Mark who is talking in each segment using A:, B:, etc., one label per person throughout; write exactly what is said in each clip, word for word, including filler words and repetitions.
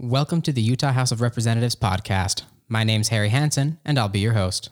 A: Welcome to the Utah House of Representatives podcast. My name's Harry Hansen, and I'll be your host.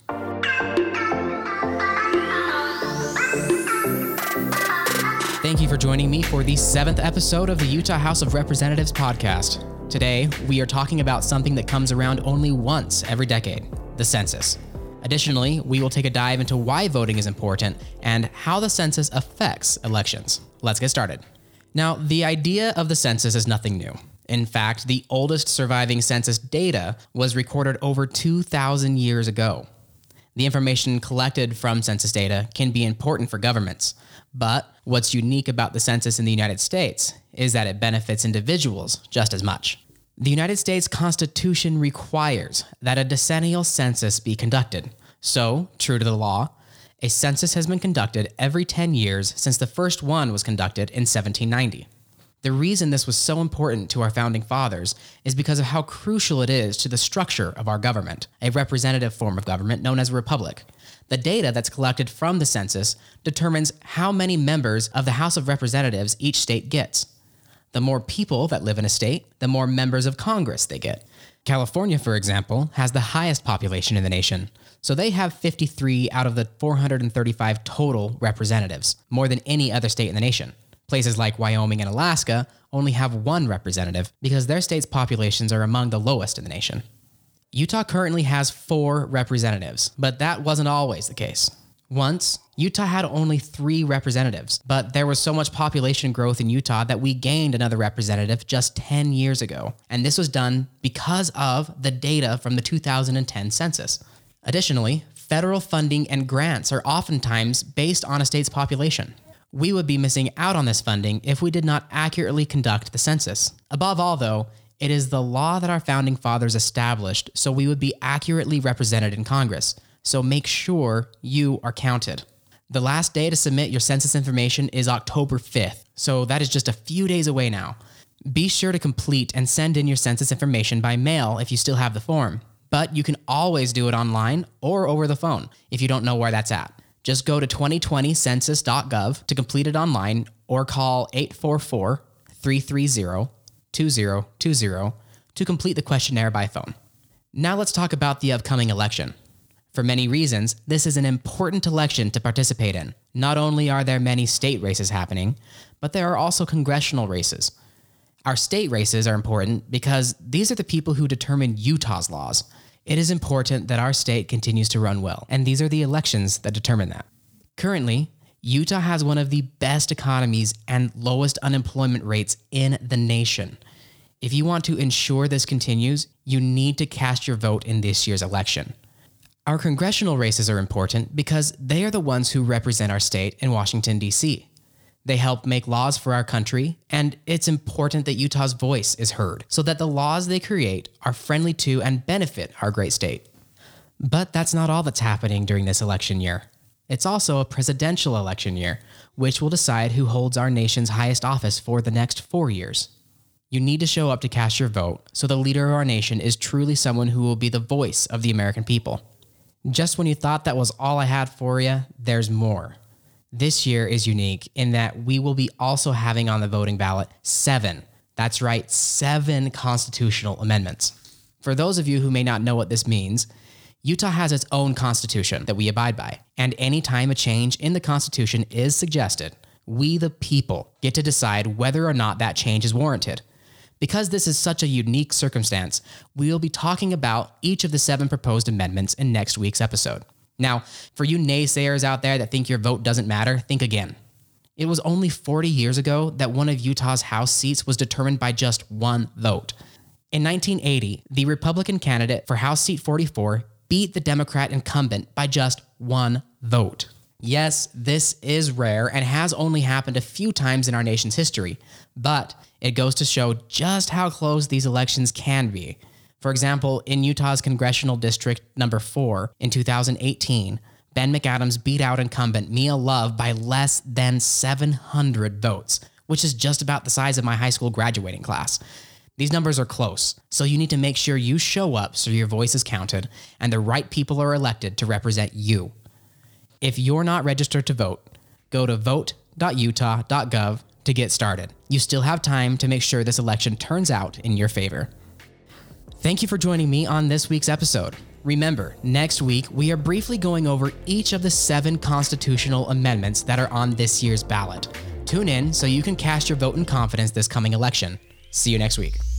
A: Thank you for joining me for the seventh episode of the Utah House of Representatives podcast. Today, we are talking about something that comes around only once every decade, the census. Additionally, we will take a dive into why voting is important and how the census affects elections. Let's get started. Now, the idea of the census is nothing new. In fact, the oldest surviving census data was recorded over two thousand years ago. The information collected from census data can be important for governments, but what's unique about the census in the United States is that it benefits individuals just as much. The United States Constitution requires that a decennial census be conducted. So, true to the law, a census has been conducted every ten years since the first one was conducted in seventeen ninety. The reason this was so important to our founding fathers is because of how crucial it is to the structure of our government, a representative form of government known as a republic. The data that's collected from the census determines how many members of the House of Representatives each state gets. The more people that live in a state, the more members of Congress they get. California, for example, has the highest population in the nation, so they have fifty-three out of the four hundred thirty-five total representatives, more than any other state in the nation. Places like Wyoming and Alaska only have one representative because their states' populations are among the lowest in the nation. Utah currently has four representatives, but that wasn't always the case. Once, Utah had only three representatives, but there was so much population growth in Utah that we gained another representative just ten years ago, and this was done because of the data from the two thousand ten census. Additionally, federal funding and grants are oftentimes based on a state's population. We would be missing out on this funding if we did not accurately conduct the census. Above all, though, it is the law that our founding fathers established so we would be accurately represented in Congress. So make sure you are counted. The last day to submit your census information is October fifth, so that is just a few days away now. Be sure to complete and send in your census information by mail if you still have the form, but you can always do it online or over the phone if you don't know where that's at. Just go to twenty twenty census dot gov to complete it online or call eight four four, three three zero, two zero two zero to complete the questionnaire by phone. Now let's talk about the upcoming election. For many reasons, this is an important election to participate in. Not only are there many state races happening, but there are also congressional races. Our state races are important because these are the people who determine Utah's laws. It is important that our state continues to run well, and these are the elections that determine that. Currently, Utah has one of the best economies and lowest unemployment rates in the nation. If you want to ensure this continues, you need to cast your vote in this year's election. Our congressional races are important because they are the ones who represent our state in Washington, D C They help make laws for our country, and it's important that Utah's voice is heard so that the laws they create are friendly to and benefit our great state. But that's not all that's happening during this election year. It's also a presidential election year, which will decide who holds our nation's highest office for the next four years. You need to show up to cast your vote so the leader of our nation is truly someone who will be the voice of the American people. Just when you thought that was all I had for you, there's more. This year is unique in that we will be also having on the voting ballot seven, that's right, seven constitutional amendments. For those of you who may not know what this means, Utah has its own constitution that we abide by, and anytime a change in the constitution is suggested, we the people get to decide whether or not that change is warranted. Because this is such a unique circumstance, we will be talking about each of the seven proposed amendments in next week's episode. Now, for you naysayers out there that think your vote doesn't matter, think again. It was only forty years ago that one of Utah's House seats was determined by just one vote. In nineteen eighty, the Republican candidate for House Seat forty-four beat the Democrat incumbent by just one vote. Yes, this is rare and has only happened a few times in our nation's history, but it goes to show just how close these elections can be. For example, in Utah's Congressional District number four in two thousand eighteen, Ben McAdams beat out incumbent Mia Love by less than seven hundred votes, which is just about the size of my high school graduating class. These numbers are close, so you need to make sure you show up so your voice is counted and the right people are elected to represent you. If you're not registered to vote, go to vote dot utah dot gov to get started. You still have time to make sure this election turns out in your favor. Thank you for joining me on this week's episode. Remember, next week, we are briefly going over each of the seven constitutional amendments that are on this year's ballot. Tune in so you can cast your vote in confidence this coming election. See you next week.